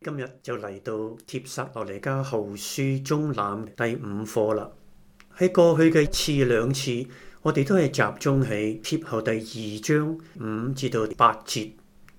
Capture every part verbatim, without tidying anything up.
今日就嚟到帖撒羅尼迦後書中覽第五課啦。喺過去嘅次兩次，我哋都係集中喺帖後第二章五至到八節。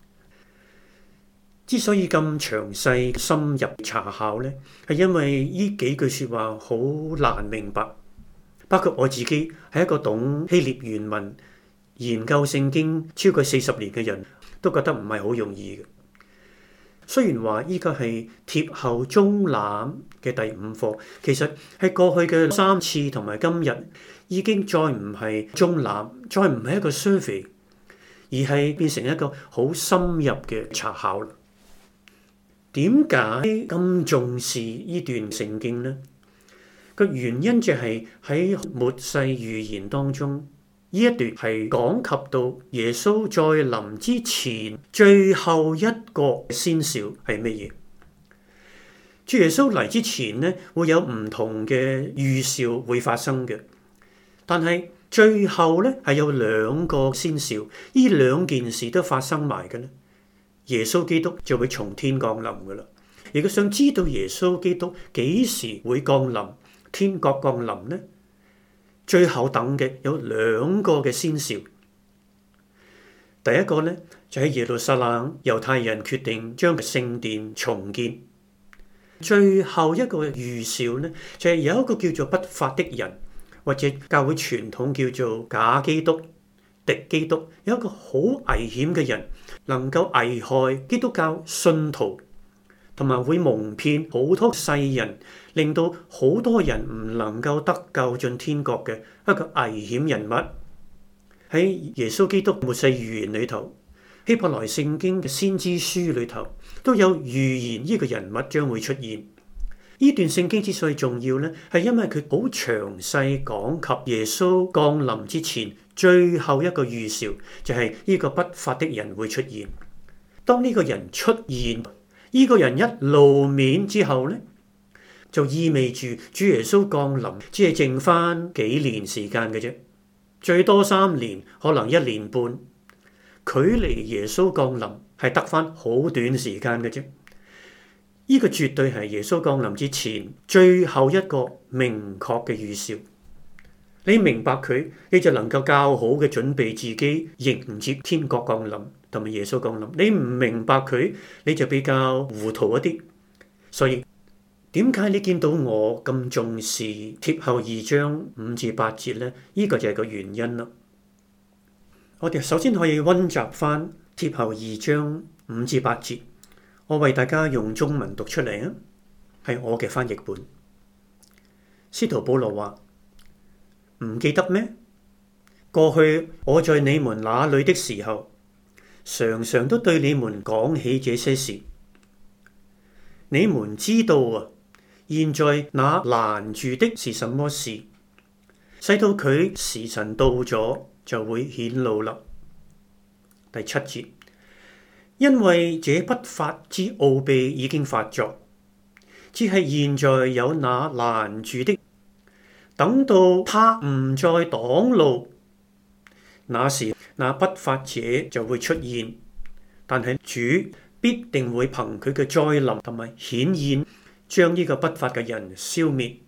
之所以咁詳細深入查考呢，係因為呢幾句說話好難明白。包括我自己係一個懂希臘原文、研究聖經超過四十年嘅人，都覺得唔係好容易嘅。雖然話依個係帖後中覽嘅第五課，其實係過去嘅三次同埋今日已經再唔係中覽，再唔係一個 survey， 而係變成一個好深入嘅查考啦。點解咁重視呢段聖經呢？個原因就係喺末世預言當中，呢一段係講及到耶穌再臨之前最後一個先兆係乜嘢？主耶穌嚟之前呢，會有唔同嘅預兆會發生嘅，但係最後呢係有兩個先兆，呢兩件事都發生埋嘅呢，耶穌基督就會從天降臨噶啦。如果想知道耶穌基督幾時會降臨，天國降臨呢？最後等嘅有兩個嘅先兆。第一個呢，就喺耶路撒冷，猶太人決定將聖殿重建。最後一個預兆呢，就係有一個叫做不法的人，或者教會傳統叫做假基督、敵基督，有一個好危險嘅人，能夠危害基督教信徒，同埋會蒙騙好多世人，令到好多人唔能夠得救進天國嘅一個危險人物。喺耶穌基督末世預言裏頭，希伯來聖經嘅先知書裏頭都有預言呢個人物將會出現。呢段聖經之所以重要呢，係因為佢好詳細講及耶穌降臨之前最後一個預兆，就係呢個不法的人會出現。當呢個人出現，呢個人一露面之後呢，就意味住主耶穌降臨只係剩翻幾年時間嘅啫，最多三年，可能一年半，距離耶穌降臨係得翻好短時間嘅啫。呢個絕對係耶穌降臨之前最後一個明確嘅預兆。你明白佢，你就能夠較好嘅準備自己迎接天國降臨同埋耶穌降臨。你唔明白佢，你就比較糊塗一啲。所以點解你見到我咁重視帖後二章五至八節呢？呢個就係個原因啦。我哋首先可以溫習翻帖後二章五至八節，我為大家用中文讀出嚟啊，係我嘅翻譯本。司徒保羅話：唔記得咩？過去我在你們那裡的時候，常常都對你們講起這些事。你們知道啊，現在那攔住的是什麼事，使到佢時辰到咗就會顯露啦。第七節，因為這不法之奧秘已經發作，只係現在有那攔住的。等到他唔再擋路，那時那不法者就會出現，但係主必定會憑佢嘅再臨同埋顯現，將呢個不法嘅人消滅。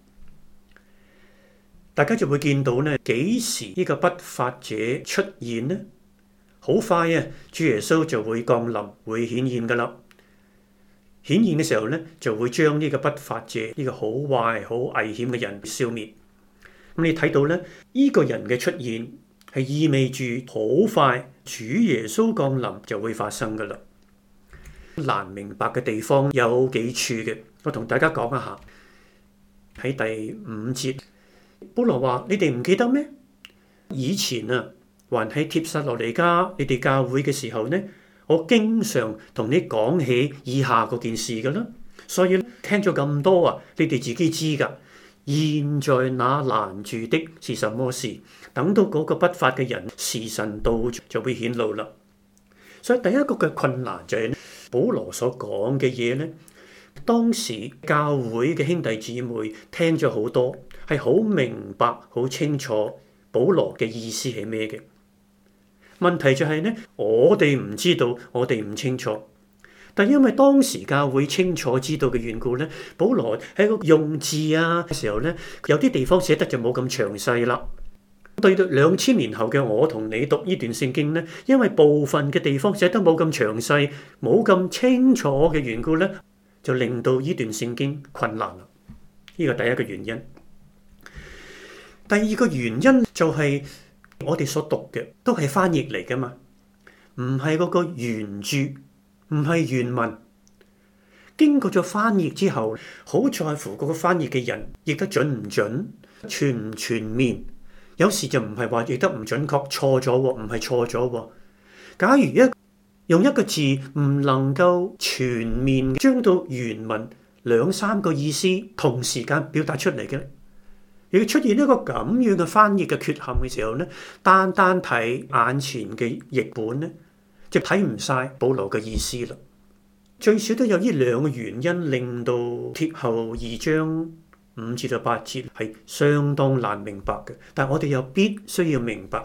大家就會見到呢，幾時呢個不法者出現呢？好快啊，主耶穌就會降臨，會顯現噶啦。顯現嘅時候呢，就會將呢個不法者，呢個好壞、好危險嘅人消滅。咁你睇到咧，呢個人嘅出現係意味住好快主耶穌降臨就會發生噶啦。難明白嘅地方有幾處嘅，我同大家講一下。喺第五節，保羅話：你哋唔記得咩？以前啊，還喺帖撒羅尼迦你哋教會嘅時候呢，我經常同你講起以下嗰件事噶啦。所以聽咗咁多啊，你哋自己知噶。現在那攔住的是什麼事？等到嗰個不法嘅人時辰到就會顯露啦。所以第一個嘅困難就係保羅所講嘅嘢呢，當時教會嘅兄弟姊妹聽咗好多，係好明白、好清楚保羅嘅意思係咩嘅。問題就係呢，我哋唔知道，我哋唔清楚。 但因為當時教會清楚知道嘅緣故咧，保羅喺個用字啊嘅時候咧，有啲地方寫得就冇咁詳細啦。對到兩千年後嘅我同你讀呢段聖經咧，因為部分嘅地方寫得冇咁詳細、冇咁清楚嘅緣故咧，就令到呢段聖經困難啦。呢個第一個原因。第二個原因就係我哋所讀嘅都係翻譯嚟噶嘛，唔係嗰個原著，唔係原文。經過咗翻譯之後，好在乎嗰個翻譯嘅人譯得準唔準、全唔全面。有時就唔係話譯得唔準確，錯咗喎，唔係錯咗喎。假如一用一個字唔能夠全面將到原文兩三個意思同時間表達出嚟嘅，如果出現一個咁樣嘅翻譯嘅缺陷嘅時候咧，單單睇眼前嘅譯本咧，就睇唔晒保羅嘅意思啦。最少都有呢兩個原因令到帖後二章五節到八節係相當難明白嘅，但係我哋又必須要明白。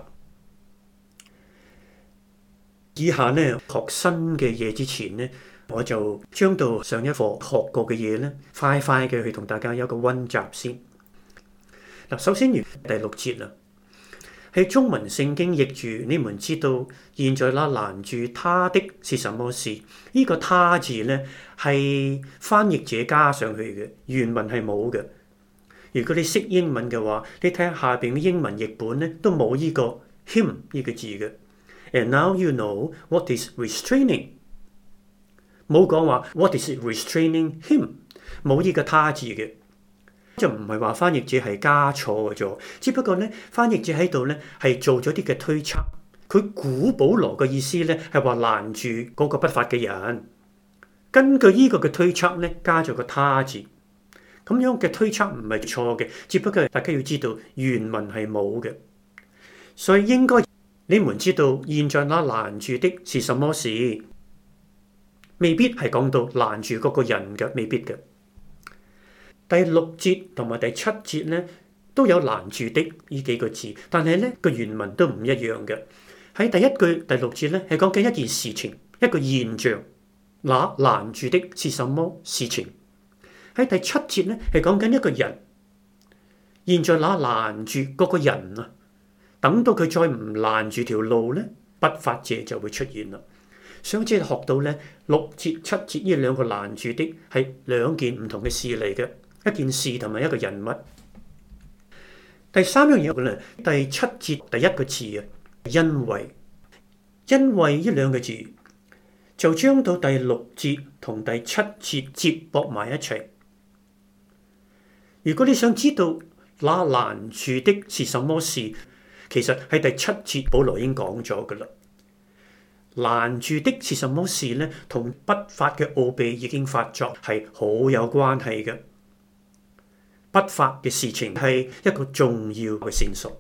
以下呢，學新嘅嘢之前呢，我就將到上一課學過嘅嘢呢，快快嘅去同大家有個溫習先。嗱，首先第六節啦，喺中文聖經譯住，你們知道現在那攔住他的是什麼事？呢、這個他字呢，係翻譯者加上去嘅，原文係冇嘅。如果你識英文嘅話，你睇下下邊嘅英文譯本咧，都冇呢個 him 呢個字嘅。And now you know what is restraining，冇講話 what is restraining him，冇呢個他字嘅，就唔係話翻譯者係加錯咗，只不過咧翻譯者喺度咧係做咗啲嘅推測，佢估保羅嘅意思咧係話攔住嗰個不法嘅人，根據呢個嘅推測咧加咗個他字。咁樣嘅推測唔係錯嘅，只不過大家要知道原文係冇嘅，所以應該你們知道現在那攔住的是什麼事，未必係講到攔住嗰個人嘅，未必嘅。第六節同埋第七節咧都有攔住的呢幾個字，但係咧個原文都唔一樣嘅。喺第一句第六節咧係講緊一件事情，一個現象，那攔住的是什麼事情？喺第七節咧係講緊一個人，現在那攔住嗰個人啊，等到佢再唔攔住條路咧，不法者就會出現啦。上次學到咧六節七節呢兩個攔住的係兩件唔同嘅事嚟嘅，一件事同埋一個人物。第三樣嘢咧，第七節第一個字啊，因為因為呢兩個字就將到第六節同第七節接駁埋一齊。如果你想知道那攔住的是什麼事，其實喺第七節保羅已經講咗噶啦。攔住的是什麼事呢？同不法嘅奧秘已經發作，係好有關係嘅。不法嘅事情係一個重要嘅線索。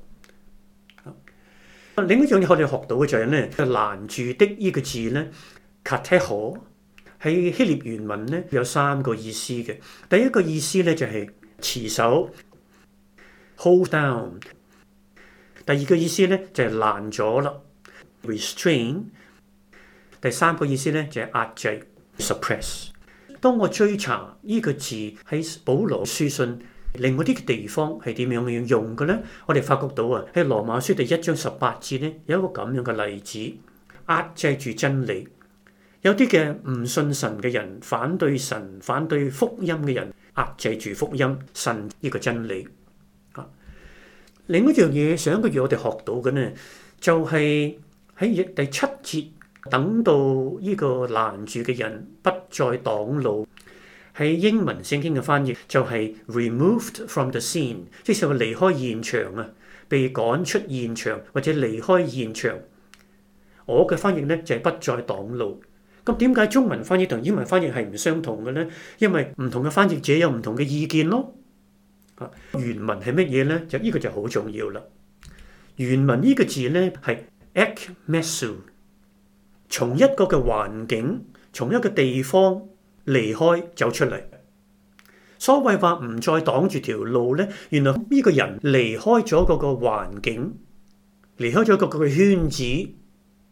另一樣嘢我哋學到嘅就係咧，攔住的呢個字咧 katecho 喺希臘原文咧有三個意思嘅。第一個意思咧就係持守 hold down， 第二個意思咧就係攔咗啦 restrain， 第三個意思咧就係壓制 suppress。當我追查呢個字喺保羅書信另外啲地方係點樣樣用嘅咧，我哋發覺到啊喺羅馬書第一章十八節咧有一個咁樣嘅例子，壓制住真理。有啲嘅唔信神嘅人，反對神、反對福音嘅人，壓制住福音、神呢個真理。啊，另一樣嘢上一個月我哋學到嘅呢，就係喺第七節，等到呢個攔住嘅人不再擋路。喺英文聖經嘅翻譯就係 removed from the scene， 即係話離開現場啊，被趕出現場或者離開現場。我嘅翻譯呢，就係不再擋路。咁點解中文翻譯同英文翻譯係唔相同嘅呢？因為唔同嘅翻譯者有唔同嘅意見咯。啊，原文係乜嘢呢？就呢個就好重要啦。原文呢個字呢，係 ekmesu， 從一個嘅環境，從一個地方離開走出嚟。所謂話唔再擋住條路呢，原來呢個人離開咗嗰個環境，離開咗嗰個圈子，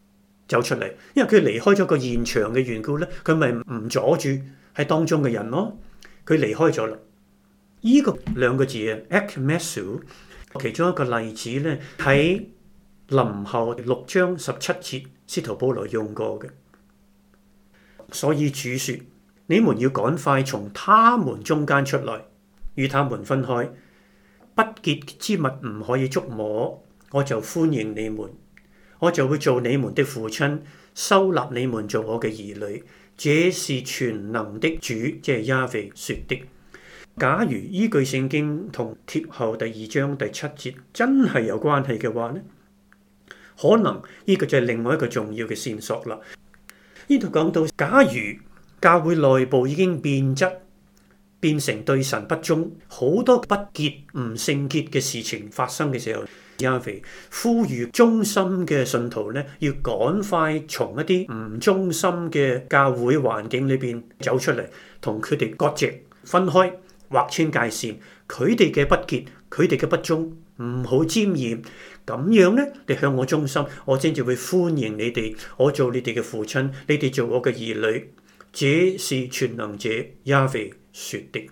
走出嚟，因為佢離開咗個現場嘅緣故咧，佢咪唔阻住喺當中嘅人咯。佢離開咗啦。依、這個兩個字啊 ekmesu 其中一個例子咧，喺林後六章十七節，使徒保羅用過嘅。所以主說：你們要趕快從他們中間出來，與他們分開，不潔之物唔可以觸摸，我就歡迎你們，我就會做你們的父親，收納你們做我嘅兒女。這是全能的主，即係雅威說的。假如依句聖經同帖後第二章第七節真係有關係嘅話呢，可能呢個就係另外一個重要嘅線索啦。呢度講到，假如教會內部已經變質，變成對神不忠，好多不潔唔聖潔嘅事情發生嘅時候，雅威呼籲忠心嘅信徒咧，要趕快從一啲唔忠心嘅教會環境裏邊走出嚟，同佢哋割席分開，劃清界線。佢哋嘅不潔，佢哋嘅不忠，唔好沾染。咁樣咧，你向我忠心，我先至會歡迎你哋，我做你哋嘅父親，你哋做我嘅兒女。這是全能者雅威說的。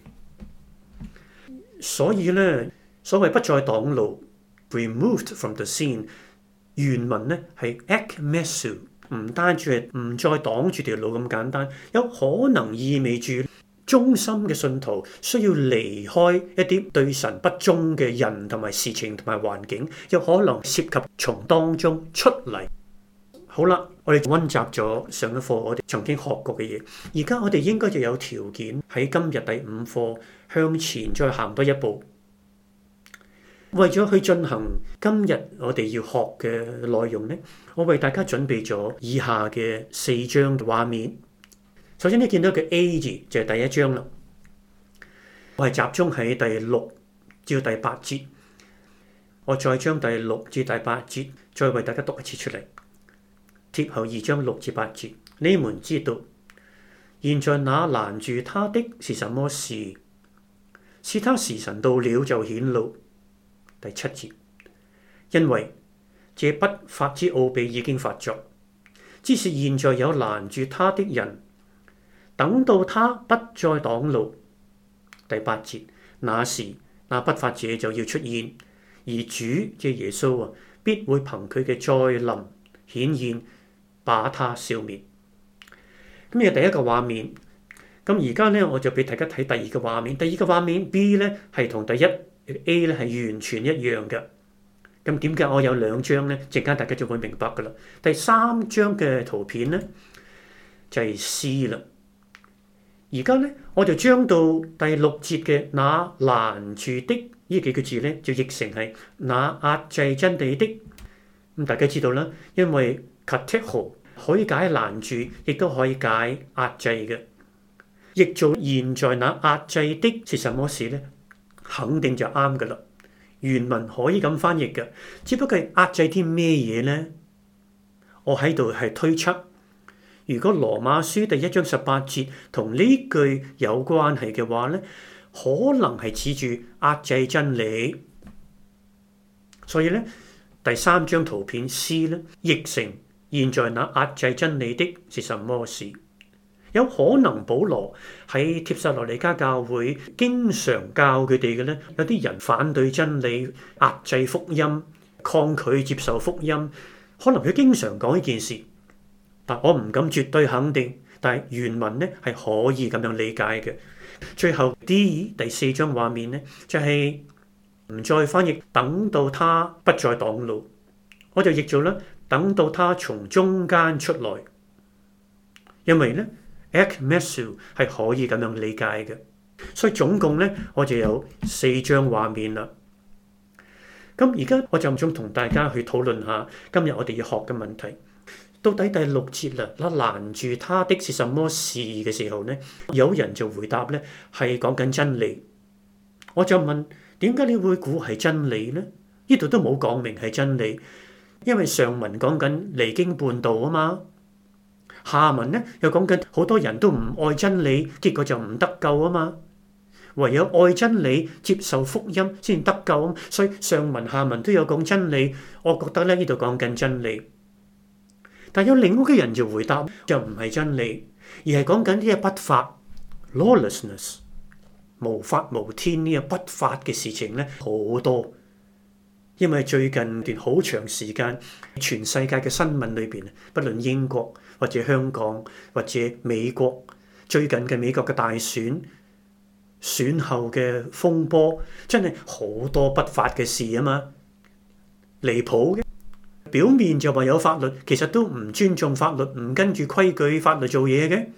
所以咧，所謂不再擋路 removed from the scene， 原文咧係 ekmesu， 唔單止係唔再擋住條路咁簡單，有可能意味住忠心嘅信徒需要離開一啲對神不忠嘅人同埋事情同埋環境，有可能涉及從當中出嚟。好啦，我哋溫習咗上一課我哋曾經學過嘅嘢，而家我哋應該就有條件喺今日第五課向前再行多一步。為咗去進行今日我哋要學嘅內容呢，我為大家準備咗以下嘅四張畫面。首先你見到嘅 A 字就係第一張啦，我係集中喺第六至第八節，我再將第六至第八節再為大家讀一次出嚟。帖後二章六至八節，你們知道，現在那攔住他的是什麼事？是他時辰到了就顯露。第七節，因為這不法之奧秘已經發作，只是現在有攔住他的人，等到他不再擋路。第八節，那時那不法者就要出現，而主即耶穌啊，必會憑佢嘅再臨顯現，把他消滅。咁呢係第一個畫面。咁而家咧，我就俾大家睇第二個畫面。第二個畫面 B 咧係同第一 A 咧係完全一樣嘅。咁點解我有兩張咧？陣間大家就會明白噶啦。第三張嘅圖片咧就係 C 啦。而家咧我就將到第六節嘅那攔住的呢幾個字咧，就譯成係那壓制真理的。咁大家知道啦，因為 katecho 可以解攔住，亦都可以解壓制嘅。譯做現在那壓制的是什麼事呢？肯定就啱噶啦。原文可以咁翻譯嘅，只不過係壓制啲咩嘢呢？我喺度係推測，如果羅馬書第一章十八節同呢句有關係嘅話呢，可能係指住壓制真理。所以呢，第三張圖片 C 呢，譯成現在那壓制真理的是什麼事？有可能保羅喺帖撒羅尼迦教會經常教佢哋嘅咧，有啲人反對真理、壓制福音、抗拒接受福音，可能佢經常講呢件事。但我唔敢絕對肯定，但係原文咧係可以咁樣理解嘅。最後 D 第四張畫面咧就係、是、唔再翻譯，等到他不再擋路，我就譯做啦，等到他從中間出來，因為咧。ekmesu 係可以咁樣理解嘅，所以總共咧我就有四張畫面啦。咁而家我就想同大家去討論下今日我哋要學嘅問題，到底第六節啦，嗱攔住他的是什麼事嘅時候咧，有人就回答咧係講緊真理。我就問，點解你會估係真理咧？呢度都冇講明係真理，因為上文講緊離經叛道啊嘛。下文咧又講緊好多人都唔愛真理，結果就唔得救啊嘛。唯有愛真理、接受福音先得救啊。所以上文下文都有講真理，我覺得咧呢度講緊真理。 但有另外嘅人就回答，就唔係真理，而係講緊呢個不法 lawlessness， 無法無天呢個不法嘅事情咧好多。因為最近段好長時間，全世界嘅新聞裏邊，不論英國或者香港或者美國，最近嘅美國嘅大選選後嘅風波，真係好多不法嘅事啊嘛，離譜嘅。表面就話有法律，其實都唔尊重法律，唔跟住規矩法律做嘢嘅。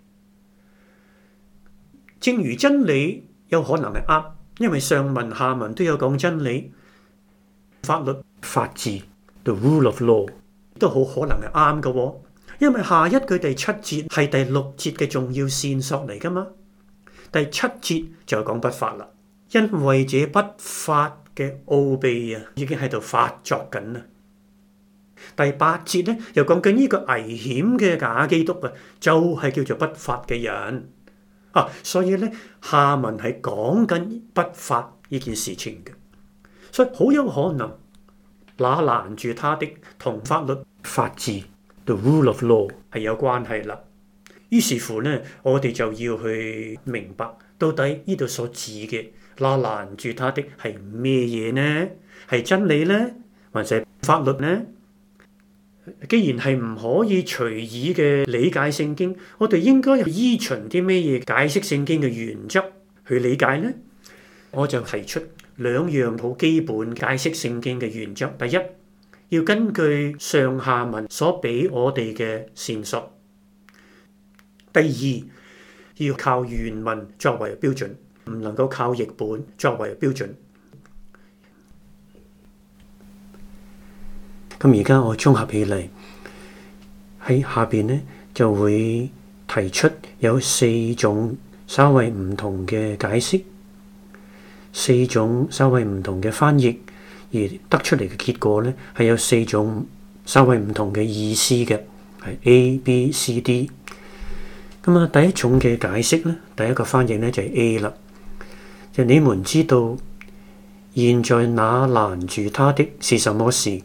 正如真理有可能係啱，因為上文下文都有講真理。法律法治 the rule of law 都好可能係啱嘅喎，因為下一句第七節係第六節嘅重要線索嚟噶嘛。第七節就講不法啦，因為這不法嘅奧秘啊，已經喺度發作緊啦。第八節咧又講緊呢個危險嘅假基督啊，就係叫做不法嘅人啊，所以咧下文係講緊不法呢件事情嘅。所以好有可能，那攔住他的同法律法治 the rule of law 係有關係啦。於是乎呢，我哋就要去明白到底呢度所指嘅那攔住他的係咩嘢呢？係真理呢？還是法律呢？既然係唔可以隨意嘅理解聖經，我哋應該依循啲咩嘢解釋聖經嘅原則去理解呢？我就提出兩樣好基本解釋聖經嘅原則。第一，要根據上下文所俾我哋嘅線索；第二，要靠原文作為標準，唔能夠靠譯本作為標準。咁而家我綜合起嚟喺下邊呢，就會提出有四種稍微唔同嘅解釋。四種稍微唔同嘅翻譯，而得出嚟嘅結果咧，係有四種稍微唔同嘅意思嘅，係 A、B、C、D。咁啊，第一種嘅解釋咧，第一個翻譯咧就係 A 啦，就你們知道現在那攔住他的是什麼事？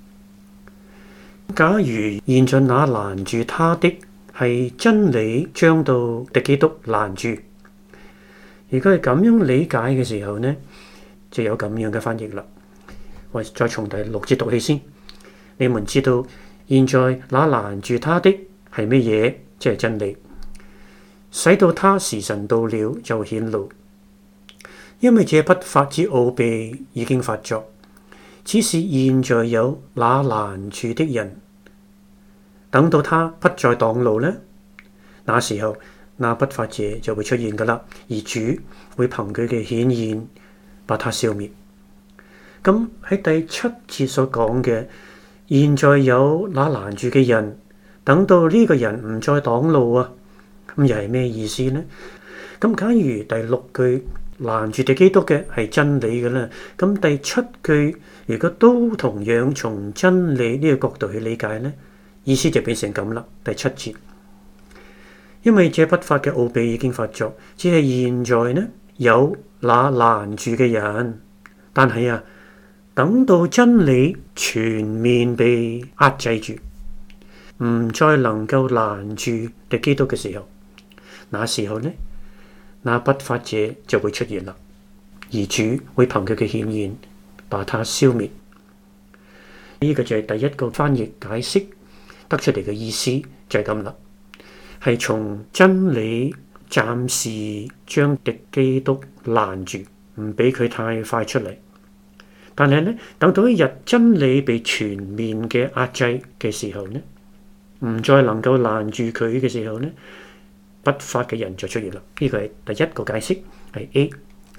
假如現在那攔住他的係真理，將到敵基督攔住。如果係咁樣理解嘅時候呢，就有咁樣嘅翻譯啦。我再從第六節讀起先。你們知道現在那攔住他的係乜嘢？即係真理，使到他時辰到了就顯露。因為這不法之奧秘已經發作，只是現在有那攔住的人，等到他不再擋路呢，那時候那不法者就會出現噶啦，而主會憑佢嘅顯現把他消滅。咁喺第七節所講嘅，現在有那攔住嘅人，等到呢個人唔再擋路啊，咁又係咩意思呢？咁假如第六句攔住敵基督嘅係真理嘅啦，咁第七句如果都同樣從真理呢個角度去理解呢，意思就變成咁啦。第七節。因為這不法嘅奧秘已經發作，只係現在呢有那攔住嘅人，但係啊，等到真理全面被壓制住，唔再能夠攔住敵基督嘅時候，那時候呢，那不法者就會出現啦，而主會憑佢嘅顯現把他消滅。呢個就係第一個翻譯解釋得出嚟嘅意思，就係咁啦。係從真理暫時將敵基督攔住，唔俾佢太快出嚟。但係呢，等到一日真理被全面嘅壓制嘅時候呢，唔再能夠攔住佢嘅時候呢，不法嘅人就出現啦。呢個係第一個解釋，係 A。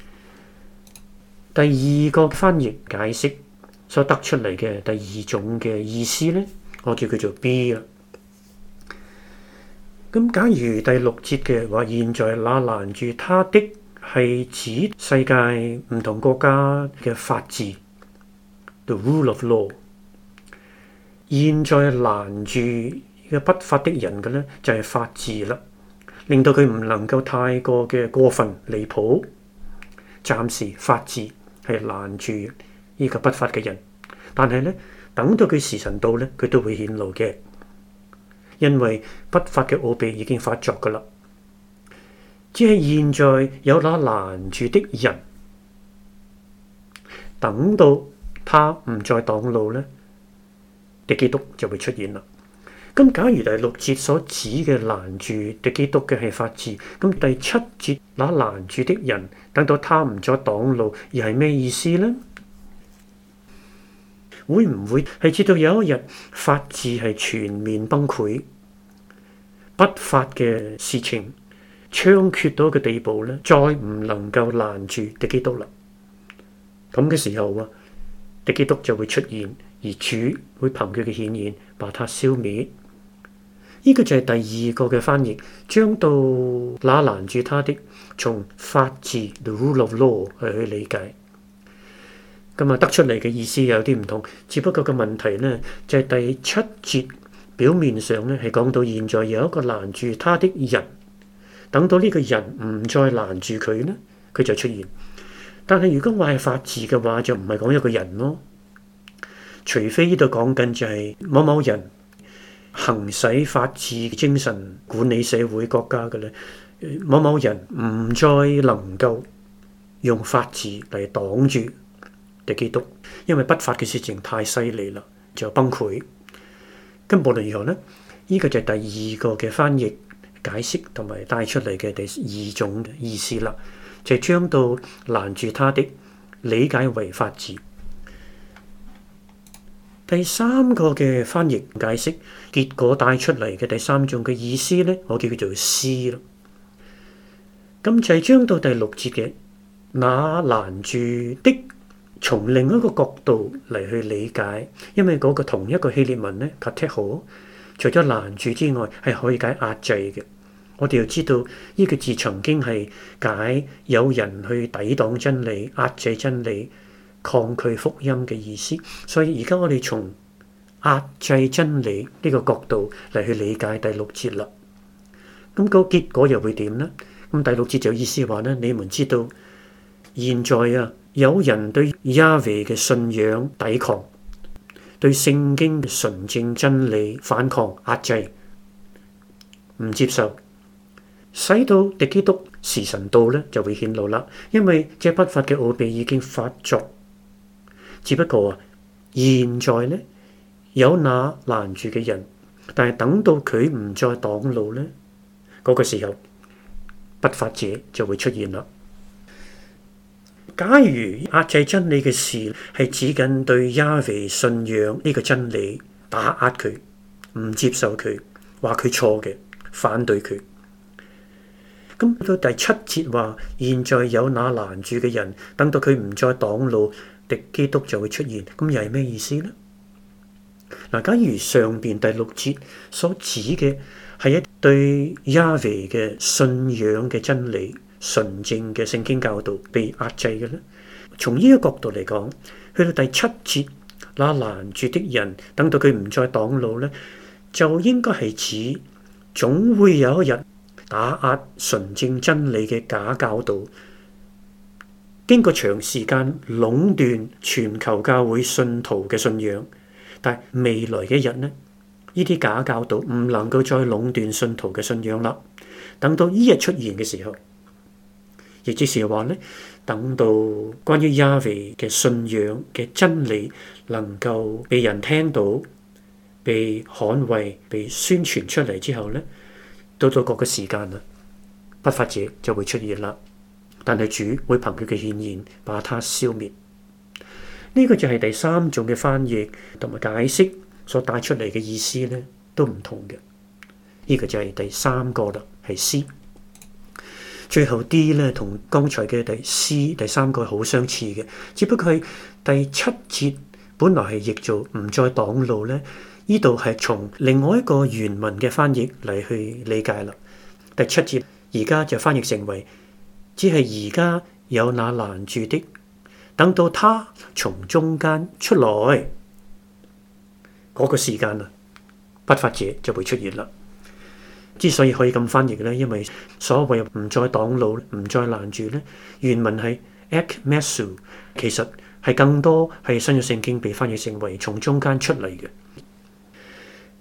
第二個翻譯解釋所得出嚟嘅第二種嘅意思呢，我叫佢做 B 啦。咁假如第六節嘅話，現在那攔住他的係指世界唔同國家嘅法治 the rule of law。現在攔住嘅不法的人嘅咧，就係法治啦，令到佢唔能夠太過嘅過分離譜。暫時法治係攔住呢個不法嘅人，但係咧，等到佢時辰到咧，佢都會顯露嘅。 因為不法嘅奧秘已經發作噶啦。只係現在有那攔住的人，等到他唔再擋路呢，敵基督就會出現啦。咁假如第六節所指嘅攔住敵基督嘅係法治，咁第七節那攔住的人，等到他唔再擋路，而係咩意思呢？會唔會係直到有一日法治係全面崩潰，不法嘅事情猖獗到嘅地步呢，再唔能夠攔住敵基督啦？咁嘅時候啊，敵基督就會出現，而主會憑佢嘅顯現把他消滅。呢個就係第二個嘅翻譯，將到那攔住他的，從法治 the rule of law 去理解。咁啊，得出嚟嘅意思有啲唔同，只不過個問題呢，就係、是、第七節表面上呢係講到現在有一個攔住他的人，等到呢個人唔再攔住佢呢，佢就出現。但係如果話係法治嘅話，就唔係講一個人咯，除非呢度講緊就係某某人行使法治精神管理社會國家嘅咧，某某人唔再能夠用法治嚟擋住敵基督，因為不法嘅事情太犀利啦，就崩潰。咁無論如何呢，呢、這個就係第二個嘅翻譯解釋同埋帶出嚟嘅第二種嘅意思啦，就係、是、將到攔住他的理解為法治。第三個嘅翻譯解釋結果帶出嚟嘅第三種嘅意思呢，我叫佢做詩啦。咁就係將到第六節嘅那攔住的，從另一個角度嚟去理解，因為嗰個同一個希臘文呢 katecho 除咗攔住之外，係可以解壓制嘅。我哋要知道呢個字曾經係解有人去抵擋真理、壓制真理、抗拒福音嘅意思，所以而家我哋從壓制真理呢個角度嚟去理解第六節啦。咁個結果又會點呢？咁第六節就意思話呢，你們知道現在啊，有人對亞維嘅信仰抵抗，對聖經嘅純正真理反抗、壓制、唔接受，使到敵基督時辰到呢就會顯露啦。因為這不法嘅奧秘已經發作。只不過啊，現在呢有那攔住嘅人，但係等到佢唔再擋路呢，嗰、那個時候不法者就會出現啦。假如壓制真理嘅事係指緊對亞維信仰呢個真理打壓佢，唔接受佢，話佢錯嘅，反對佢。咁到第七節話，現在有那攔住嘅人，等到佢唔再擋路，敵基督就會出現。咁又係咩意思呢？嗱，假如上邊第六節所指嘅係一對亞維嘅信仰嘅真理、純正嘅聖經教導被壓制嘅呢，從呢個角度嚟講，去到第七節，那攔住的人，等到佢唔再擋路呢，就應該係指總會有一日打壓純正真理嘅假教導，經過長時間壟斷全球教會信徒嘅信仰，但係未來嘅一日呢，呢啲假教導唔能夠再壟斷信徒嘅信仰啦。等到呢日出現嘅時候，亦即是話呢，等到關於亞維嘅信仰嘅真理能夠被人聽到、被捍衛、被宣傳出嚟之後呢，到到嗰個時間啦，不法者就會出現啦。但係主會憑佢嘅顯現把他消滅。呢、這個就係第三種嘅翻譯同埋解釋所帶出嚟嘅意思呢，都唔同嘅。呢、這個就係第三個啦，係 C。最後 D 呢，同剛才嘅第 C 第三個好相似嘅，只不過係第七節本來係譯做唔再擋路呢，呢度係從另外一個原文嘅翻譯嚟去理解啦。第七節而家就翻譯成為，只係而家有那攔住的，等到他從中間出來，嗰、那個時間啊，不法者就會出現啦。之所以可以咁翻譯呢，因為所謂唔再擋路、唔再攔住呢，原文係 ekmesu， 其實係更多係新約聖經被翻譯成為從中間出嚟嘅。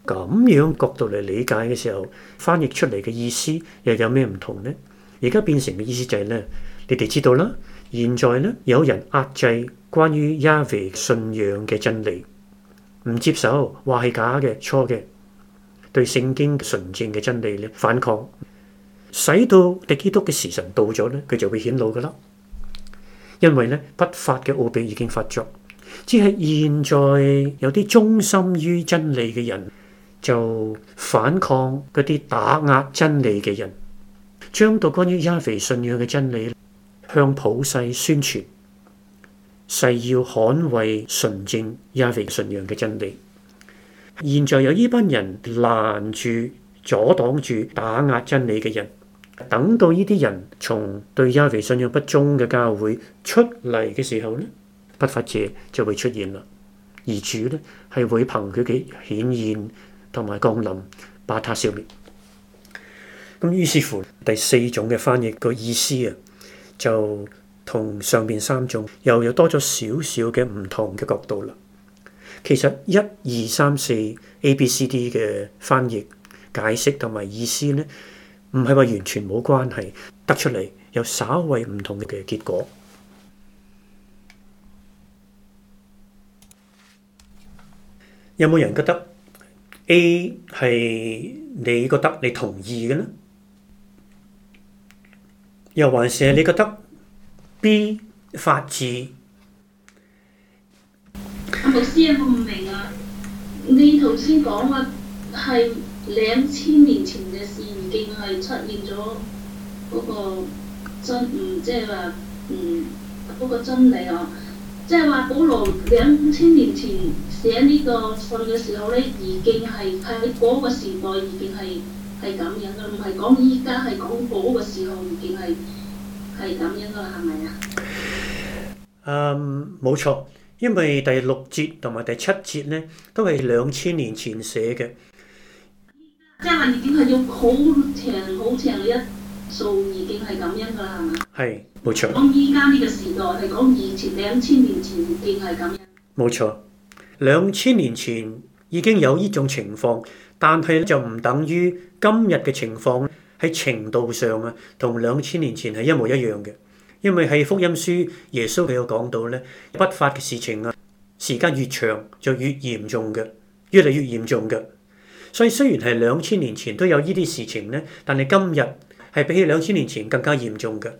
咁樣角度嚟理解嘅時候，翻譯出嚟嘅意思又有咩唔同呢？而家變成嘅意思就係咧，你哋知道啦，現在咧有人壓制關於亞維信仰嘅真理，唔接受，話係假嘅、錯嘅，對聖經純正嘅真理咧反抗，使到敵基督嘅時辰到咗咧，佢就會顯露噶啦。因為咧不法嘅奧秘已經發作，只係現在有啲忠心於真理嘅人就反抗嗰啲打壓真理嘅人，將到關於亞維信仰嘅真理向普世宣傳，誓要捍衛純正亞維信仰嘅真理。現在有呢班人攔住、阻擋住打壓真理嘅人，等到呢啲人從對亞維信仰不忠嘅教會出嚟嘅時候咧，不法者就會出現啦。而主咧係會憑佢嘅顯現同埋降臨，把他消滅。咁於是乎，第四種嘅翻譯個意思啊，就同上面三種又有多咗少少嘅唔同嘅角度啦。其實一二三四 A B C D 嘅翻譯解釋同埋意思咧，唔係話完全冇關係，得出嚟有稍為唔同嘅結果。有冇人覺得 A 係你覺得你同意嘅呢？又還是係你覺得 B 法治？ 阿牧師啊，我唔明啊！你頭先講話係兩千年前嘅事，已經係出現咗嗰個真，唔即係話嗯嗰個真理啊！即係話保羅兩千年前寫呢個信嘅時候咧，已經係喺嗰個時代已經係係咁樣噶啦，唔係講依家，係講嗰個時候已經係係咁樣噶啦，係咪啊？ 嗯，冇錯，因為第六節同埋第七節咧都係兩千年前寫嘅， 即係話已經係要好長好長嘅一數，已經係咁樣噶啦，係咪？ 係冇錯。 講依家呢個時代係講以前兩千年前已經係咁樣。冇錯， 兩千年前已經有呢種情況，但係就唔等於今日嘅情況喺程度上啊，同兩千年前係一模一樣嘅。因為喺福音書耶穌佢有講到咧，不法嘅事情啊，時間越長就越嚴重嘅，越嚟越嚴重嘅。所以雖然係兩千年前都有呢啲事情咧，但係今日係比起兩千年前更加嚴重嘅。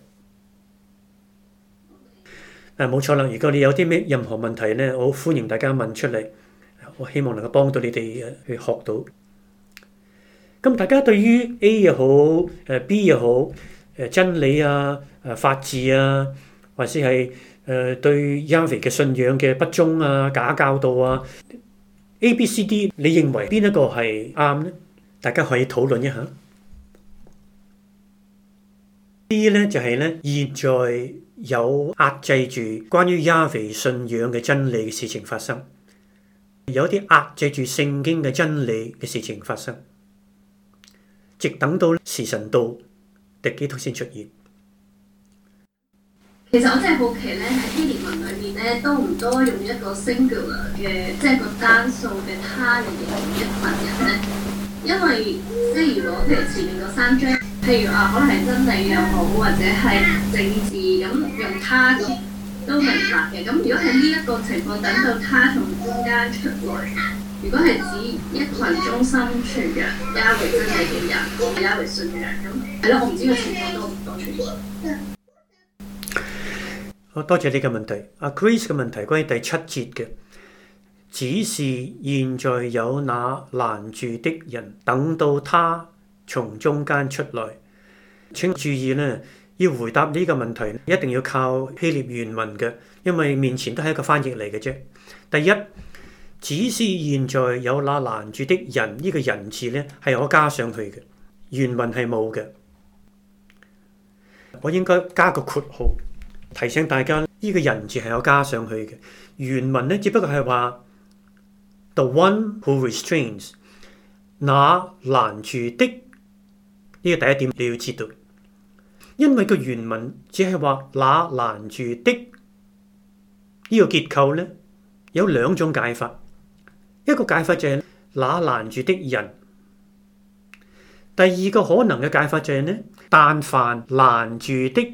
誒冇錯啦！如果你有啲咩任何問題咧，我好歡迎大家問出嚟，我希望能夠幫到你哋去學到。咁大家對於 A 又好，誒 B 又好，誒真理啊、誒法治啊，或者係誒對亞維嘅信仰嘅不忠啊、假教導啊 ，A、B、C、D， 你認為邊一個係啱咧？大家可以討論一下。D 咧就係咧，現在有壓制住關於亞維信仰嘅真理嘅事情發生，有啲壓制住聖經嘅真理嘅事情發生，直等到時辰到，敵基督先出現。 其實我真係好奇咧，喺希臘文裏面咧，多唔多用一個 singular 嘅，即係個單數嘅他嚟形容一群人咧？因為即係如果譬如前面嗰三章，譬如啊，可能係真理又好，或者係政治咁用他都明白嘅。咁如果喺呢一個情況，等到他從中間出來，如果係指一群忠心傳揚亞維真理嘅人，亞維信仰咁，係咯，我唔知個情況多唔多出現。 好多謝你嘅問題，阿 Grace 嘅問題關於第七節嘅，只是現在有那攔住的人，等到他從中間出來。請注意咧，要回答呢個問題，一定要靠希臘原文嘅，因為面前都係一個翻譯嚟嘅啫。第一，只是現在有那攔住的人，呢、這個人字咧係我加上去嘅，原文係冇嘅，我應該加個括號。提醒大家，呢、這個人字係有加上去嘅。原文咧，只不過係話 the one who restrains， 那攔住的，呢、這個第一點你要知道。因為個原文只係話那攔住的，呢、這個結構咧有兩種解法。一個解法就係那攔住的人。第二個可能嘅解法就係呢，但凡攔住的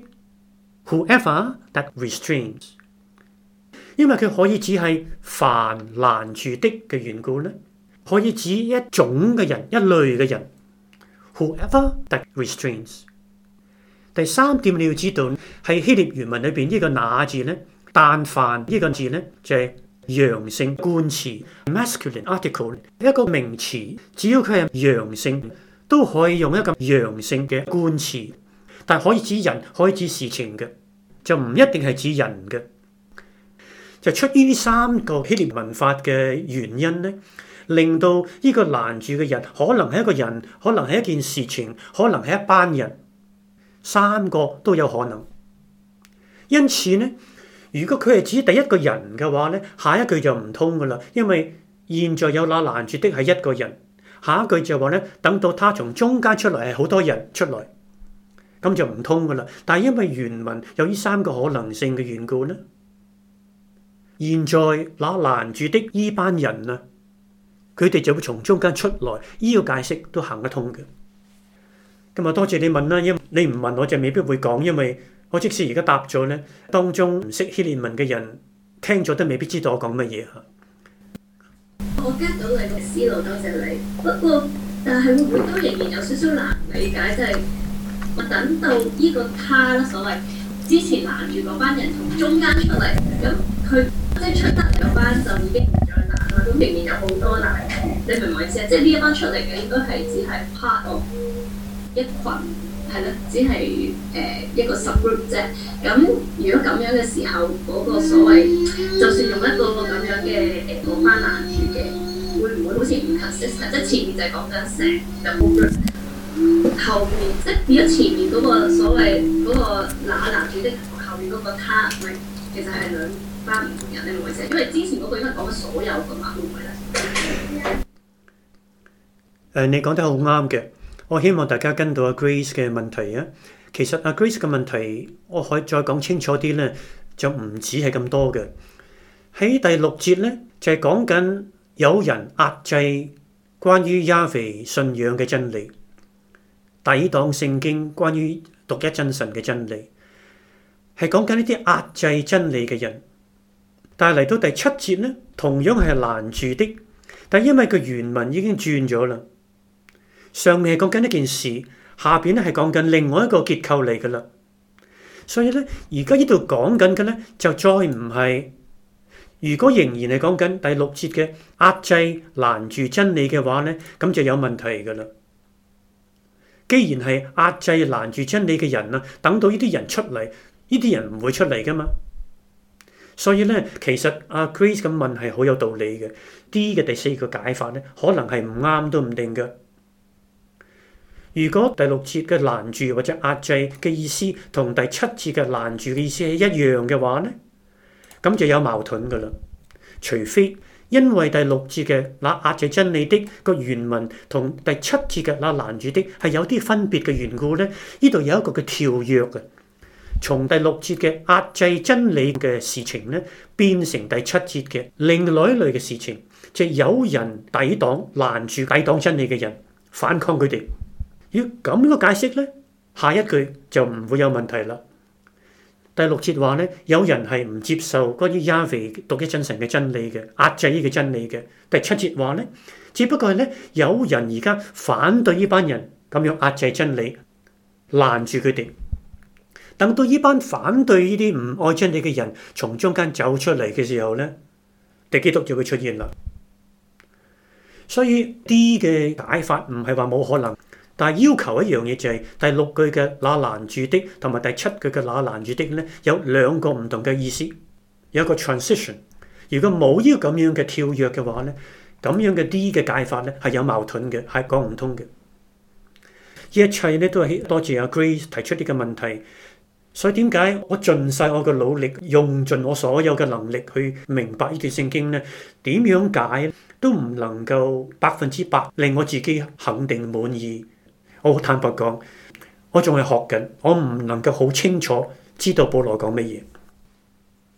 ，whoever that restrains， 因為佢可以指係凡攔住的嘅緣故呢，可以指一種嘅人，一類嘅人 ，whoever that restrains。第三點你要知道係希臘原文裏邊呢個那字呢，但凡呢個字呢就係、是、陽性冠詞 masculine article， 一個名詞，只要佢係陽性都可以用一個陽性嘅冠詞，但可以指人，可以指事情嘅，就唔一定係指人嘅。就出於呢三個希臘文法嘅原因呢，令到呢個攔住嘅人可能係一個人，可能係一件事情，可能係一班人。三個都有可能，因此呢，如果佢係指第一個人嘅話呢，下一句就唔通噶啦，因為現在有那攔住的係一個人，下一句就話呢，等到他從中間出來係好多人出來，咁就唔通噶啦。但係因為原文有呢三個可能性嘅緣故呢，現在那攔住的依班人啊，佢哋就會從中間出來，呢個解釋都行得通嘅。咁啊，多謝你問啦，因為你唔問我就未必會講，因為我即使而家答咗咧，當中唔識希臘文嘅人聽咗都未必知道我講乜嘢嚇。 我 get 到你嘅思路，多謝你。不過，但係會唔會都仍然有少少難理解，就係、是、我等到呢個他啦，所謂之前攔住嗰班人從中間出嚟，咁佢即係出得嚟嗰班就已經唔再難啦，咁仍然有好多難。你明唔明我意思啊？即係呢一班出嚟嘅應該係只係 part of 一群係咯，只係誒、呃、一個 subgroup 啫。咁如果咁樣嘅時候，嗰、那個所謂就算用一個咁樣嘅誒嗰班攔住嘅，會唔會好似唔 consistent？ 即係前面就係講緊成個 whole group， 後面即係變咗前面嗰個所謂嗰、那個那攔住的同後面嗰個他，咪其實係兩班唔同人，你明唔明先？因為之前嗰個應該講緊所有噶嘛，會唔會咧？ 誒、呃，你講得好啱嘅。我希望大家跟到阿 Grace 嘅問題啊。其實阿 Grace 嘅問題，我可以再講清楚啲咧，就唔止係咁多嘅。喺第六節咧，就係講緊有人壓制關於 Yahweh 信仰嘅真理，抵擋聖經關於獨一真神嘅真理，係講緊呢啲壓制真理嘅人。但係嚟到第七節咧，同樣係攔住的，但係因為個原文已經轉咗啦。上面係講緊一件事，下邊咧係講緊另外一個結構嚟噶啦。所以咧，而家呢度講緊嘅咧，就再唔係。如果仍然係講緊第六節嘅壓制攔住真理嘅話咧，咁就有問題噶啦。既然係壓制攔住真理嘅人啊，等到呢啲人出嚟，呢啲人唔會出嚟噶嘛。所以咧，其實阿 Grace 咁問係好有道理嘅。D 嘅第四個解法咧，可能係唔啱都唔定嘅。如果第六節嘅攔住或者壓制嘅意思同第七節嘅攔住嘅意思係一樣嘅話呢，咁就有矛盾噶啦。除非因為第六節嘅那壓制真理的個原文同第七節嘅那攔住的係有啲分別嘅緣故呢，呢度有一個嘅跳躍嘅，從第六節嘅壓制真理嘅事情呢，變成第七節嘅另外一類嘅事情，就係有人抵擋攔住抵擋真理嘅人，反抗佢哋。要咁個解釋咧，下一句就唔會有問題啦。第六節話咧，有人係唔接受關於 Yahweh 獨一真神嘅真理嘅，壓制呢個真理嘅。第七節話咧，只不過係咧，有人而家反對呢班人咁樣壓制真理，攔住佢哋。等到呢班反對呢啲唔愛真理嘅人從中間走出嚟嘅時候咧，敵基督就會出現啦。所以 D 嘅解法唔係話冇可能。但係要求一樣嘢就係第六句嘅那攔住的同埋第七句嘅那攔住的咧，有兩個唔同嘅意思，有一個 transition。如果冇呢個咁樣嘅跳躍嘅話咧，咁樣嘅 D 嘅解法咧係有矛盾嘅，係講唔通嘅。呢一切咧都係多謝阿 Grace 提出呢個問題。所以點解我盡晒我嘅努力，用盡我所有嘅能力去明白呢段聖經咧？點樣解都唔能夠百分之百令我自己肯定滿意。我好坦白講，我仲係學緊，我唔能夠好清楚知道保羅講乜嘢。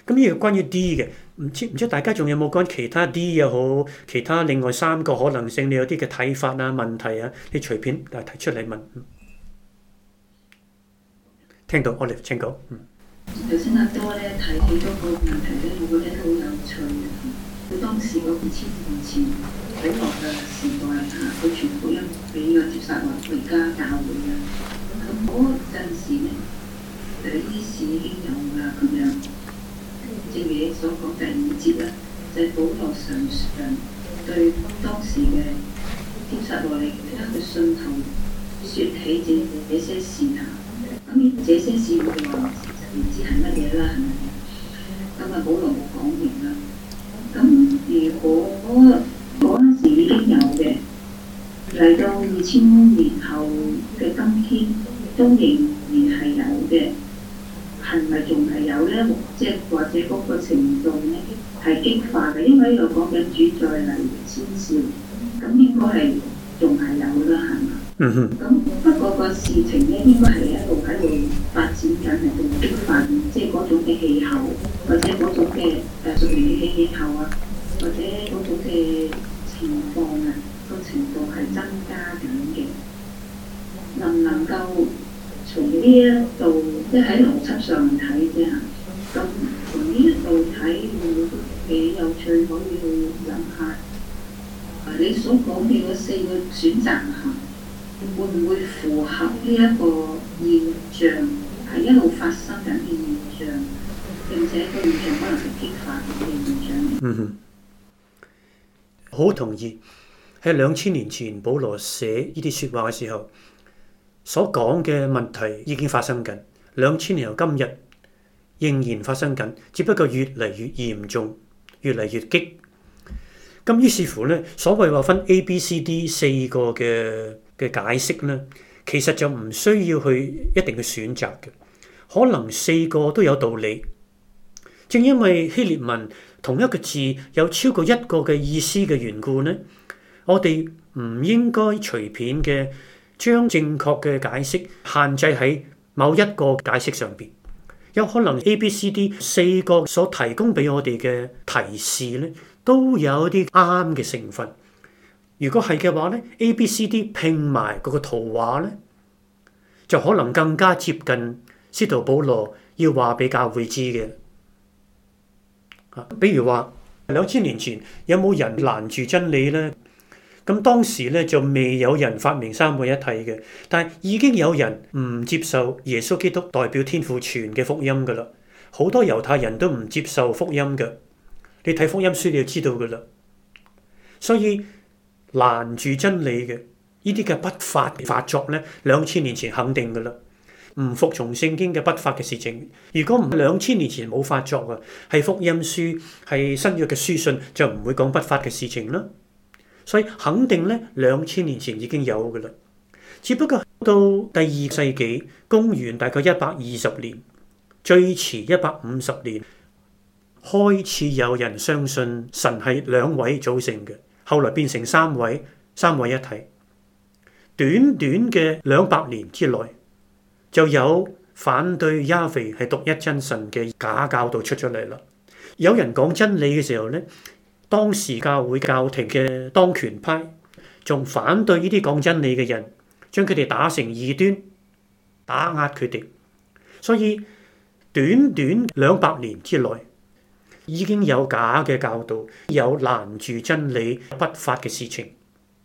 咁呢個關於 D 嘅，唔知唔知大家仲有冇關其他 D 又好，其他另外三個可能性，你有啲嘅睇法啊、問題啊，你隨便啊提出嚟問。聽到，我哋請講。嗯。 頭先阿多咧提起嗰個問題咧，我覺得好有趣嘅。佢當時嗰二千年前保羅嘅時代嚇，佢傳福音俾個帖撒羅尼迦教會啊。咁嗰陣時咧，誒醫事已經有啦咁樣。正如你所講第二節啦，就係、是、保羅常常對當時嘅帖撒羅尼迦嘅信徒説起這這些事啊。咁這些事嘅話，唔知係乜嘢啦，係咪？咁啊，保羅冇講明啦。咁如果嗰陣時已經有嘅，嚟到二千年後嘅今天，都仍然係有嘅，係咪仲係有咧？即係或者嗰個程度咧係激化嘅，因為呢度講緊主再嚟先兆，咁應該係仲係有啦，係嘛？ 嗯哼。 咁不過個事情咧，應該係一路喺度發展緊，喺度激發，即係嗰種嘅氣候，或者嗰種嘅誒屬於嘅氣候啊，或者嗰種嘅情況啊，個程度係增加緊嘅。能唔能夠從呢一度，即係喺邏輯上嚟睇啫嚇？咁從呢一度睇，會唔會都幾有趣？可以去諗下。誒，你所講嘅嗰四個選擇嚇，會唔會符合呢一個現象，係一路發生緊嘅現象，並且個現象可能係激發嘅現象？ 嗯哼，好同意。喺兩千年前，保羅寫呢啲説話嘅時候，所講嘅問題已經發生緊。兩千年後今日仍然發生緊，只不過越嚟越嚴重，越嚟越激。咁於是乎咧，所謂話分 A、B、C、D 四個嘅嘅解釋咧，其實就唔需要去一定去選擇嘅，可能四個都有道理。正因為希臘文同一個字有超過一個嘅意思嘅緣故咧，我哋唔應該隨便嘅將正確嘅解釋限制喺某一個解釋上邊。有可能 A、B、C、D 四個所提供俾我哋嘅提示咧，都有啲啱嘅成分。如果係嘅話咧 ，A、B、C、D 拼埋嗰個圖畫咧，就可能更加接近使徒保羅要話俾教會知嘅。啊，比如話兩千年前有冇人攔住真理咧？咁當時咧就未有人發明三位一體嘅，但係已經有人唔接受耶穌基督代表天父傳嘅福音噶啦。好多猶太人都唔接受福音嘅，你睇福音書你就知道噶啦。所以攔住真理嘅呢啲嘅不法嘅發作咧，兩千年前肯定噶啦。唔服從聖經嘅不法嘅事情，如果唔兩千年前冇發作啊，係福音書係新約嘅書信，就唔會講不法嘅事情啦。所以肯定咧，兩千年前已經有噶啦，只不過到第二世紀，公元大概一百二十年，最遲一百五十年，開始有人相信神係兩位組成嘅，後來變成三位，三位一體。短短嘅兩百年之內，就有反對亞腓係獨一真神嘅假教導出咗嚟啦。有人講真理嘅時候咧，當時教會教廷嘅當權派仲反對呢啲講真理嘅人，將佢哋打成異端，打壓佢哋。所以短短兩百年之內，已經有假嘅教導，有攔住真理不法嘅事情。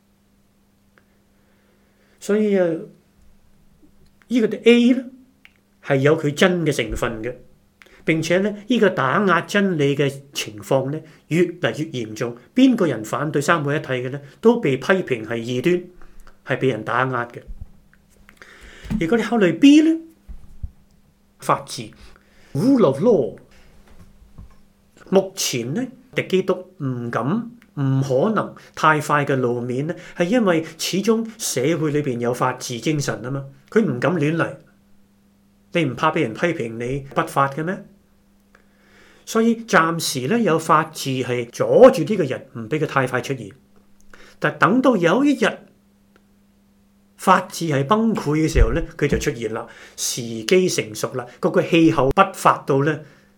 所以啊，呢個 A 咧係有佢真嘅成分嘅。並且咧，呢個打壓真理嘅情況咧，越嚟越嚴重。邊個人反對三位一體嘅咧，都被批評係異端，係被人打壓嘅。如果你考慮 B 咧，法治 rule of law， 目前咧，敵基督唔敢、唔可能太快嘅露面咧，係因為始終社會裏邊有法治精神啊嘛，佢唔敢亂嚟。你唔怕俾人批評你不法嘅咩？所以暫時咧有法治係阻住呢個人，唔俾佢太快出現。但等到有一日法治係崩潰嘅時候咧，佢就出現啦，時機成熟啦，嗰個氣候不法到咧，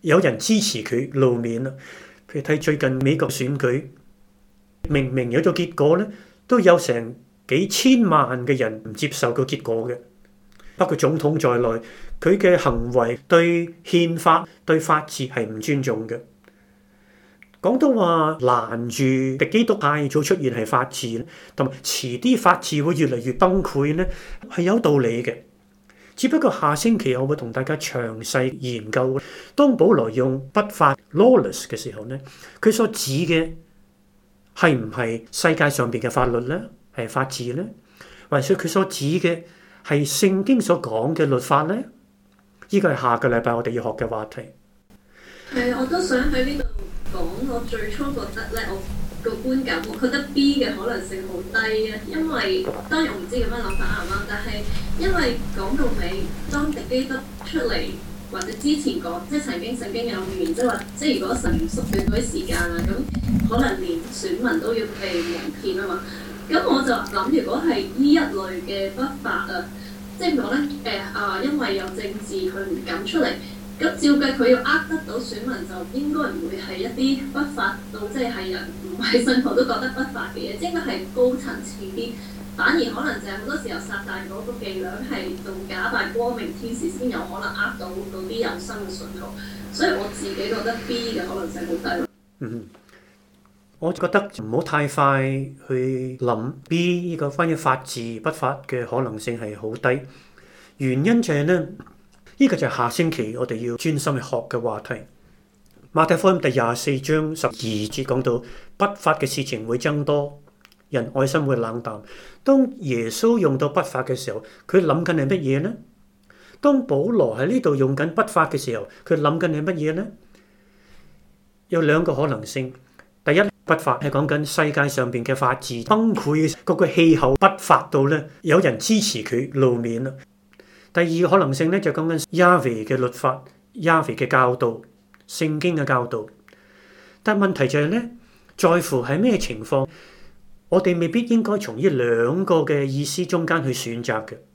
有人支持佢露面啦。譬如睇最近美國選舉，明明有咗結果咧，都有成幾千萬嘅人唔接受個結果嘅，包括總統在內，佢嘅行為對憲法、對法治係唔尊重嘅。講到話攔住敵基督太早出現係法治咧，同埋遲啲法治會越嚟越崩潰咧，係有道理嘅。只不過下星期我會同大家詳細研究，當保羅用不法 lawless 嘅時候咧，佢所指嘅係唔係世界上邊嘅法律咧，係法治咧，還是佢所指嘅係聖經所講嘅律法咧？呢個係下個禮拜我哋要學嘅話題。 係，我都想喺呢度講，我最初覺得咧，我個觀感，我覺得 B 嘅可能性好低啊，因為當然我唔知咁樣諗法啱唔啱，但係因為講到尾，當敵基督出嚟或者之前講，即係曾經聖經有預言，即係話，即係如果神縮短嗰啲時間啊，咁可能連選民都要被蒙騙啊嘛。咁我就諗，如果係呢一類嘅不法啊，即係講咧誒啊，因為有政治佢唔敢出嚟。咁照計佢要呃得到選民，就應該唔會係一啲不法到即係係人唔係信徒都覺得不法嘅嘢，應該係高層次啲。反而可能就係好多時候撒旦嗰個伎倆係仲假扮光明天使，先有可能呃到嗰啲有心嘅信徒。所以我自己覺得 B 嘅可能性好低。嗯， 我覺得唔好太快去諗 B 呢個關於法治不法嘅可能性係好低。原因就係咧。呢個就係下星期我哋要專心去學嘅話題。馬太福音第廿四章十二節講到不法嘅事情會增多，人愛心會冷淡。當耶穌用到不法嘅時候，佢諗緊係乜嘢呢？當保羅喺呢度用緊不法嘅時候，佢諗緊係乜嘢呢？有兩個可能性。第一，不法係講緊世界上邊嘅法治崩潰，嗰個氣候不法到咧，有人支持佢露面啦。第二個可能性咧，就講緊亞維嘅律法、亞維嘅教導、聖經嘅教導。但問題就係咧，在乎係咩情況，我哋未必應該從呢兩個嘅意思中間去選擇嘅。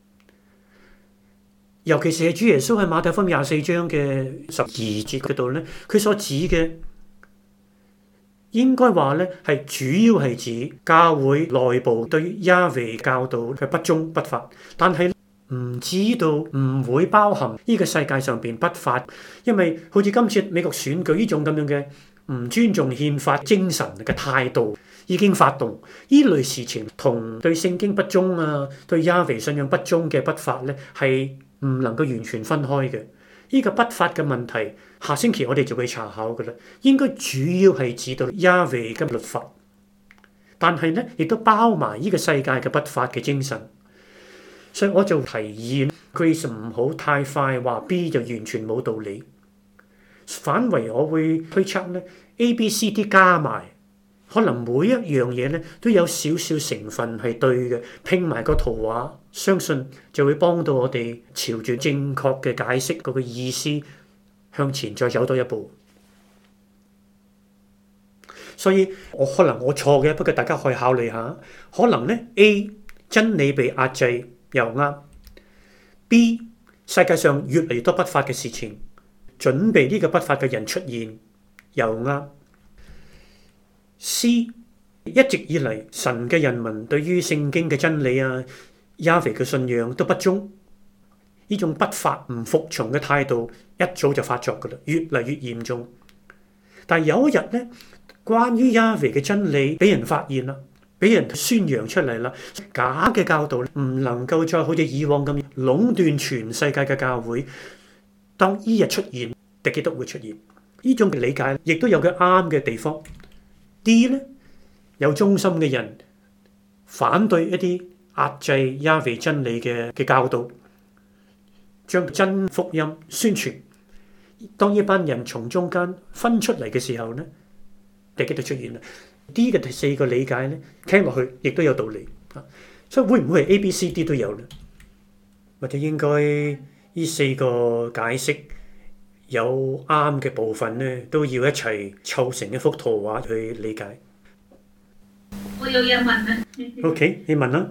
尤其是係主耶穌喺馬太福音廿四章嘅十二節嗰度咧，佢所指嘅應該話咧係主要係指教會內部對亞維教導嘅不忠不法，但係唔知道唔會包含呢個世界上邊不法，因為好似今次美國選舉呢種咁樣嘅唔尊重憲法精神嘅態度已經發動，呢類事情同對聖經不忠啊、對亞維信仰不忠嘅不法咧係唔能夠完全分開嘅。呢個不法嘅問題，下星期我哋就會查考㗎喇。應該主要係指到亞維嘅律法，但係咧亦都包埋呢個世界嘅不法嘅精神。所以我就提議 Grace 唔好太快話 B 就完全冇道理，反為我會推測咧 A、B、C、D 加埋，可能每一樣嘢咧都有少少成分係對嘅，拼埋個圖畫，相信就會幫到我哋朝住正確嘅解釋嗰個意思向前再走多一步。所以我可能我錯嘅，不過大家可以考慮下，可能咧 A 真理被壓制。又啱 B 世界上越嚟越多不法嘅事情，準備呢個不法嘅人出現，又啱 C 一直以嚟神嘅人民對於聖經嘅真理啊、亞維嘅信仰都不忠，呢種不法唔服從嘅態度一早就發作噶啦，越嚟越嚴重。但係有一日咧，關於亞維嘅真理俾人發現啦，俾人宣揚出嚟啦，假嘅教導唔能夠再好似以往咁壟斷全世界嘅教會。當呢日出現，敵基督會出現。呢種嘅理解亦都有佢啱嘅地方。D 咧，有忠心嘅人反對一啲壓制亞維真理嘅嘅教導，將真福音宣傳。當呢班人從中間分出嚟嘅時候咧，敵基督出現啦。D 嘅第四個理解咧，聽落去亦都有道理，所以會唔會係 A、B、C、D 都有咧？或者應該呢四個解釋有啱嘅部分咧，都要一齊湊成一幅圖畫去理解。 我有嘢問啊。 OK， 你問啦。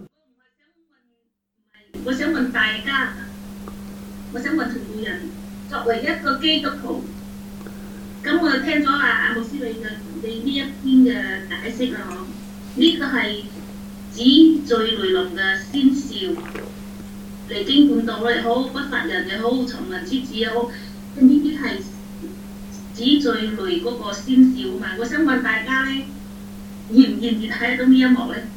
我想問大家，我想問同路人，作為一個基督徒， 咁我聽咗阿阿牧師你嘅你呢一篇嘅解釋啦，嗬，呢個係指罪雷龍嘅先兆，離經叛道又好，不法人又好，尋人之子又好，呢啲係指罪雷嗰個先兆嘛。我想問大家咧，願唔願意睇到呢一幕咧？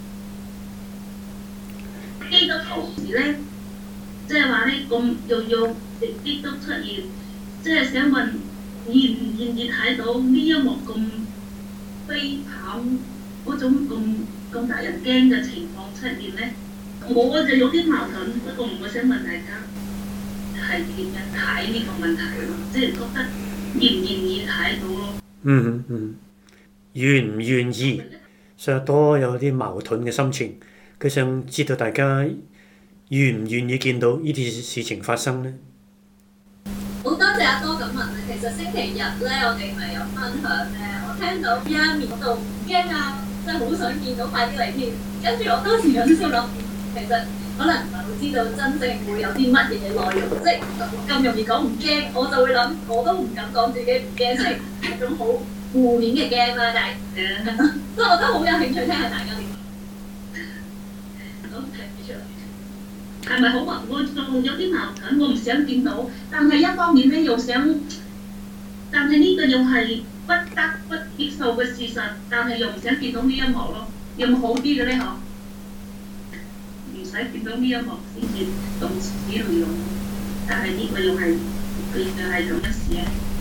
基督徒時咧，即係話咧咁又要基督出現，即係想問願唔願意睇到呢一幕咁悲慘嗰種咁咁得人驚嘅情況出現咧？我就有啲矛盾，不過我想問大家係點樣睇呢個問題咯？即係覺得願唔願意睇到咯？ 嗯嗯，願唔願意？實多有啲矛盾嘅心情，佢想知道大家願唔願意見到呢啲事情發生呢？ 好多謝阿多咁問啊！其實星期日咧，我哋咪有分享咧，我聽到呢一面度唔驚啊，真係好想見到快啲嚟添。跟住我當時有少少諗，其實可能唔係會知道真正會有啲乜嘢嘅內容，即係咁容易講唔驚，我就會諗我都唔敢講自己唔驚，即係一種好負面嘅驚啦。但係誒，所以我都好有興趣聽下大家點講。好，睇出嚟。係咪好矛盾？我仲有啲矛盾，我唔想見到，但係一方面咧又想，但係呢個又係不得不接受嘅事實，但係又唔想見到呢一幕咯。有冇好啲嘅咧？嗬，唔使見到呢一幕先至動詞內容，但係呢個又係佢又係咁嘅事啊！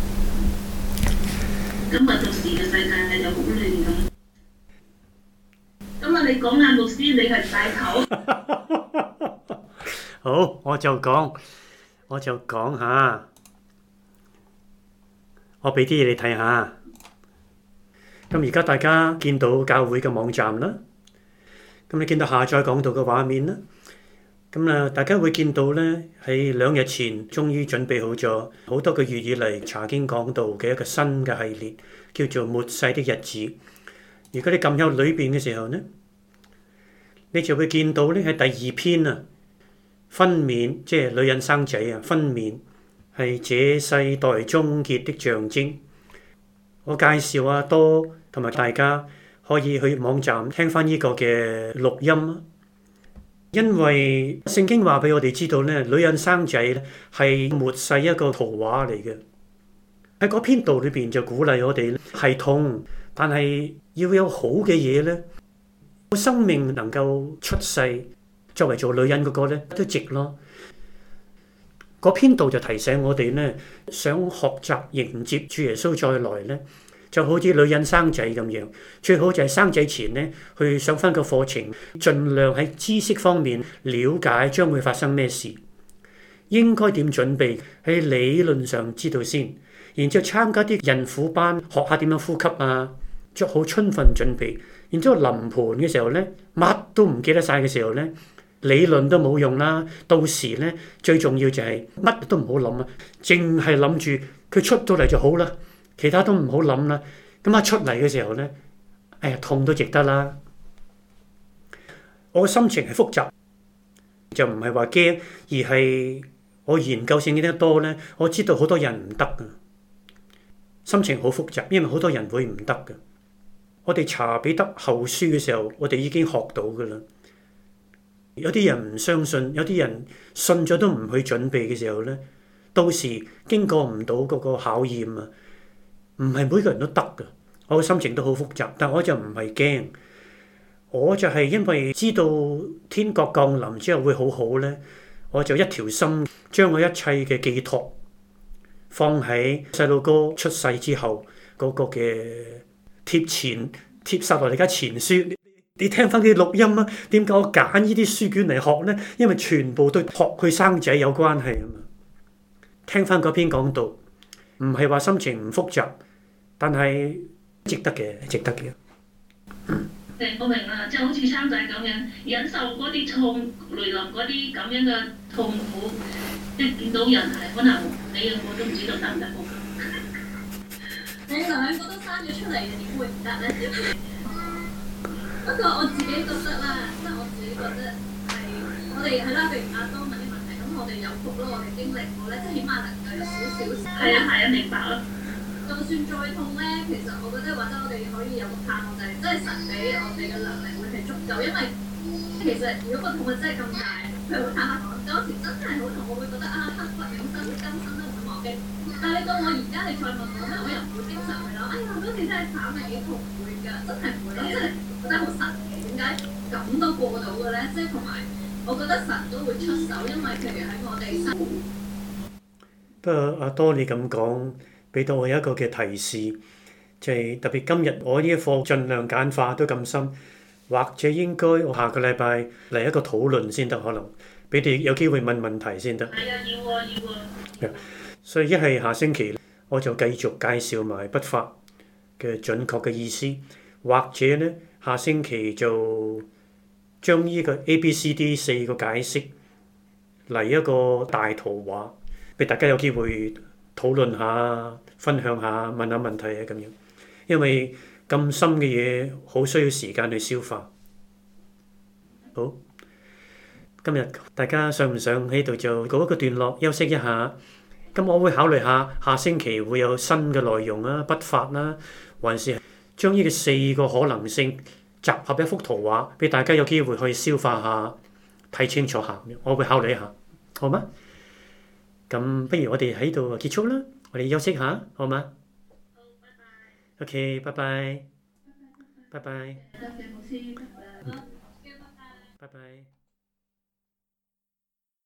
今日到時嘅世界就好亂咁。咁啊，你講啊，牧師，你係帶頭。 好，我就講，我就講下，我俾啲嘢你睇下。咁而家大家見到教會嘅網站啦，咁你見到下載講道嘅畫面啦，咁啊大家會見到咧喺兩日前終於準備好咗好多個月以嚟查經講道嘅一個新嘅系列，叫做末世的日子。如果你撳入裏邊嘅時候咧，你就會見到咧喺第二篇啊。分娩即係女人生仔啊！分娩係這世代終結的象徵。我介紹阿多同埋大家可以去網站聽翻呢個嘅錄音啊。因為聖經話俾我哋知道咧，女人生仔咧係末世一個圖畫嚟嘅。喺嗰篇道裏邊就鼓勵我哋係痛，但係要有好嘅嘢咧，生命能夠出世。作為做女人嗰個咧都值咯。嗰篇道就提醒我哋咧，想學習迎接主耶穌再來咧，就好似女人生仔咁樣，最好就係生仔前咧去上翻個課程，盡量喺知識方面了解將會發生咩事，應該點準備喺理論上知道先，然之後參加啲孕婦班，學下點樣呼吸啊，做好充分準備，然之後臨盆嘅時候咧，乜都唔記得晒嘅時候咧。理論都冇用啦，到時咧最重要就係乜都唔好諗啊，淨係諗住佢出到嚟就好啦，其他都唔好諗啦。咁一出嚟嘅時候咧，哎呀痛都值得啦。我嘅心情係複雜，就唔係話驚，而係我研究聖經得多咧，我知道好多人唔得噶，心情好複雜，因為好多人會唔得噶。我哋查彼得後書嘅時候，我哋已經學到噶啦。有啲人唔相信，有啲人信咗都唔去準備嘅時候咧，到時經過唔到嗰個考驗啊，唔係每個人都得㗎。我嘅心情都好複雜，但我就唔係驚，我就係因為知道天國降臨之後會好好咧，我就一條心將我一切嘅寄託放喺細路哥出世之後嗰個嘅貼前貼撒羅尼迦前書。你聽翻啲錄音啊？點解我揀呢啲書卷嚟學呢？因為全部都學佢生仔有關係啊嘛。聽翻嗰篇講道，唔係話心情唔複雜，但係值得嘅，值得嘅。 誒，我明啦，即係好似生仔咁樣，忍受嗰啲痛來臨嗰啲咁樣嘅痛苦，即係見到人係可能你兩個都唔知道得唔得好。你兩個都生咗出嚟，點會唔得咧？不過我自己覺得啦，即係我自己覺得係我哋係啦，譬如阿多問啲問題，咁我哋有福咯，我哋經歷過咧，即係起碼能夠有少少。係啊係啊，明白啦。 就算再痛咧，其實我覺得或者我哋可以有個盼望，就係即係神俾我哋嘅能力會係足夠，因為其實如果個痛係真係咁大，佢會坦白講，當時真係好痛，我會覺得啊刻骨銘心，今生都唔會忘記。但係你到我而家你再問我咧，我又唔會經常去諗，哎呀嗰次真係慘啊幾痛，唔會㗎，真係唔會咯，即係覺得好神奇，點解咁都過到嘅咧？即係同埋我覺得神都會出手，因為譬如喺我哋生活。 不過阿多你咁講，俾到我一個嘅提示，就係特別今日我呢一課盡量簡化都咁深，或者應該我下個禮拜嚟一個討論先得，可能俾你有機會問問題先得。 係啊，要啊，要啊。 所以一係下星期我就繼續介紹埋筆法嘅準確嘅意思，或者咧下星期就將呢個 A、B、C、D 四個解釋嚟一個大圖畫，俾大家有機會討論下、分享下、問下問題啊咁樣。因為咁深嘅嘢好需要時間去消化。好，今日大家想唔想喺度就告一個段落，休息一下？咁我會考慮下下星期會有新嘅內容啊，筆法啦，還是將呢個四個可能性集合一幅圖畫，俾大家有機會可以消化下、睇清楚下。我會考慮一下，好嗎？咁不如我哋喺度結束啦，我哋休息下，好嗎？ 好，拜拜。 OK，拜拜，拜拜， 多謝牧師。 好，拜拜。 拜拜。